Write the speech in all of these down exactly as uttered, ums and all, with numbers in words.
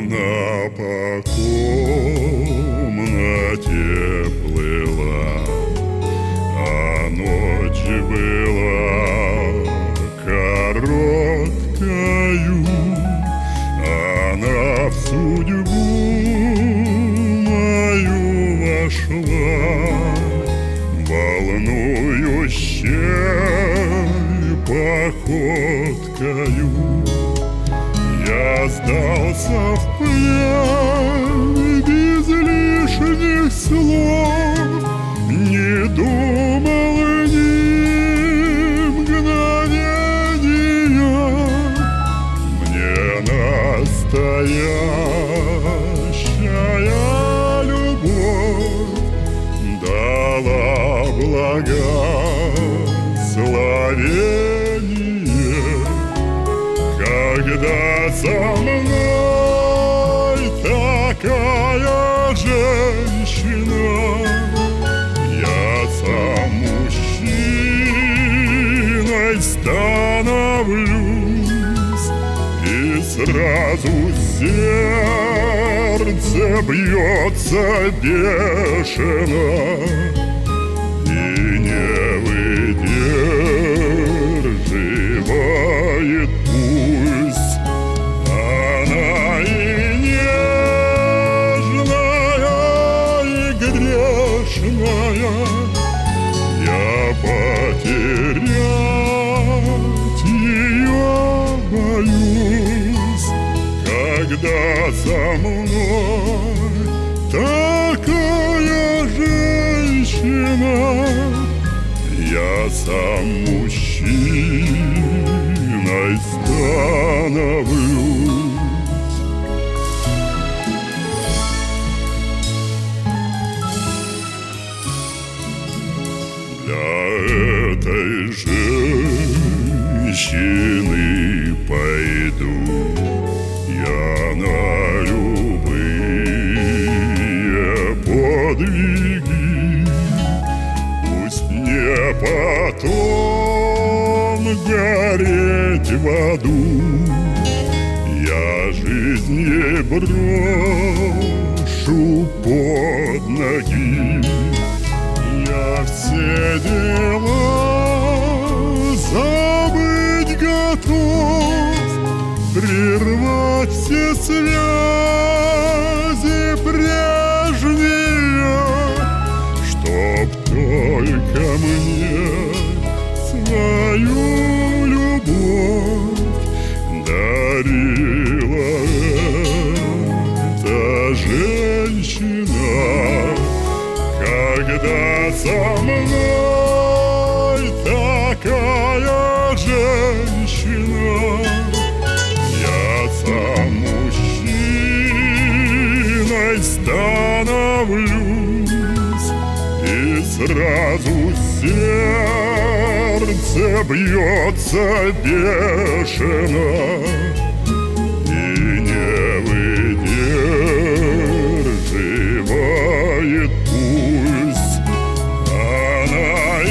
Она по комнате плыла, а ночь была короткою. Она в судьбу мою вошла волнующей походкою. Я сдался в плен без лишних слов, не думал ни мгновения. Мне настоящая любовь дала благословение. Когда со мной такая женщина, я сам мужчиной становлюсь, и сразу сердце бьется бешено и не выдерживает пульс. Она и нежная, и грешная. Я потерять ее боюсь. Когда со мной такая женщина, я сам мужчиной становлюсь. Для этой женщины пойду я на любые подвиги. Пусть не потом гореть в аду, я жизнь ей брошу под ноги. Я все дела забыть готов, прервать все связи прежние, чтоб только мне свою любовь дарила эта женщина. Когда со мной такая женщина, я сам мужчиной становлюсь, и сразу сердце бьется бешено и не выдерживает пульс. Она и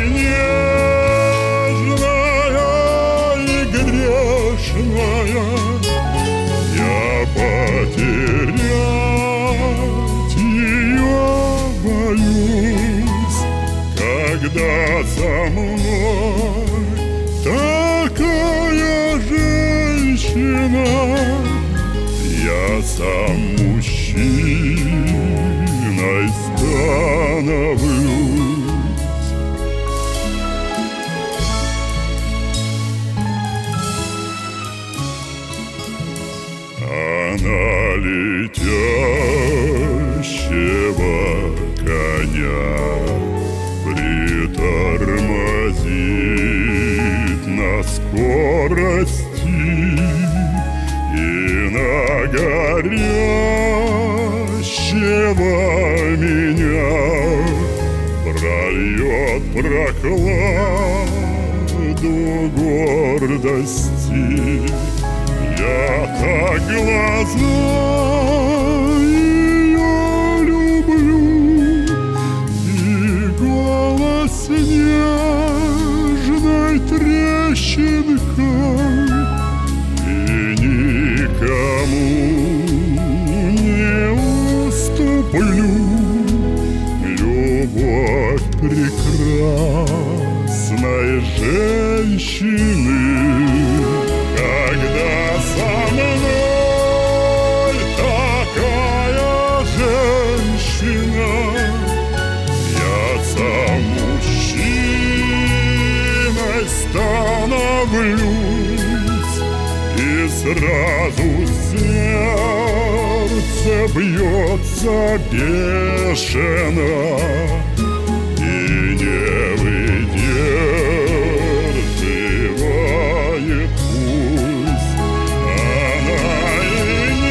нежная, и грешная. Я потерять ее боюсь. Когда со мной такая женщина, я сам мужчиной становлюсь. Она летящего коня притормозит на скорости, и на горящего меня прольет прохладу гордости. Я так глаза ее люблю, и голос нежной трещинкой, и никому люблю любовь прекрасной женщины, когда со мной такая женщина, я сам мужчиной становлюсь, и сразу сердце бьется бешено и не выдерживает пусть. Она и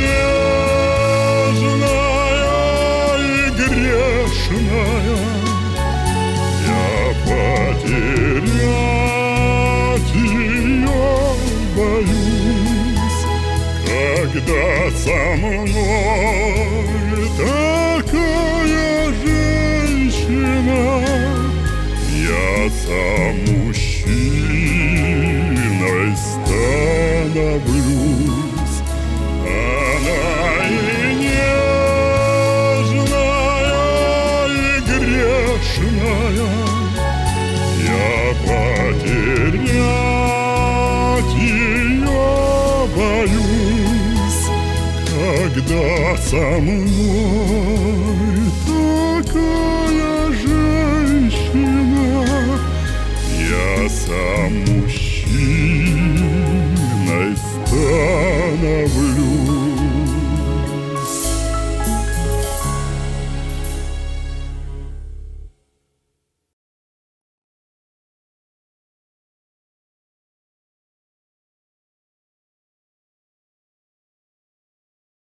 нежная, и грешная, я потерять ее боюсь. Когда со мной такая женщина, я сам мужчиной становлюсь. Она и нежная, и грешная, я потерять ее боюсь. Когда со мной такая женщина, я сам мужчиной становлюсь.